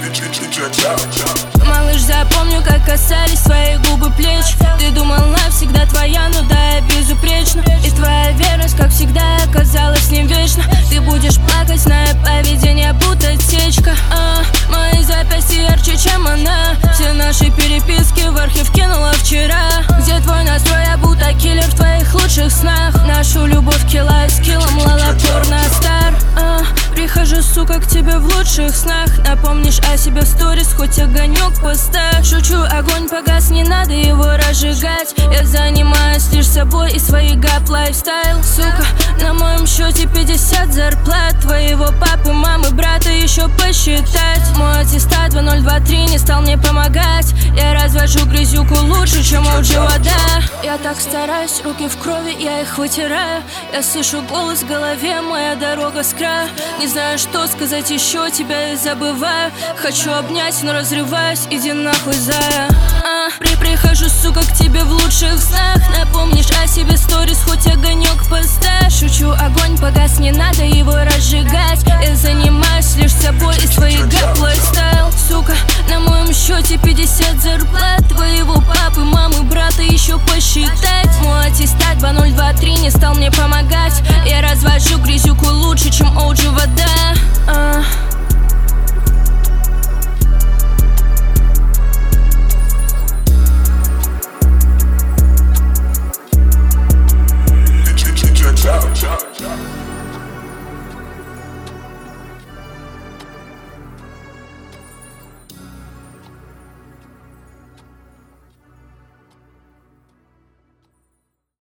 Малыш, запомню, как касались твои губы плеч. Ты думал, навсегда твоя, но да, я безупречна. И твоя верность, как всегда, оказалась не вечна. Ты будешь плакать, зная поведение, будто течка. Мои запястья ярче, чем она. Все наши переписки в архив кинула вчера. Где твой настрой, я будто киллер в твоих лучших снах. Нашу любовь килла с киллом, лала порно стар. Прихожу, сука, к тебе в лучших снах. Напомнишь о себе в сторис, хоть огонек поставь. Шучу, огонь погас, не надо его разжигать. Я занимаюсь лишь собой и своей гап-лайфстайл. Сука, на моем счете 50 зарплат. Твоего папы, мамы, брата еще посчитать. Мой аттестат 2023 не стал мне помогать. Я развожу грязюку лучше, чем OG вода. Я так стараюсь, руки в крови, я их вытираю. Я слышу голос в голове, моя дорога с края. Не знаю, что сказать еще, тебя я забываю. Хочу обнять, но разрываюсь, иди нахуй, зая. Прихожу, сука, к тебе в лучших снах. Напомнишь о себе сторис, хоть огонек поставь. Шучу, огонь погас, не надо его разжигать. Я занимаюсь лишь собой и своей гап-лайфстайл. Сука, на моем счете 50 зарплат. Твоего папы, мамы, брата еще посчитать. Мой аттестат 2023 не стал мне помогать. Я развожу грязюку лучше, чем OG вода.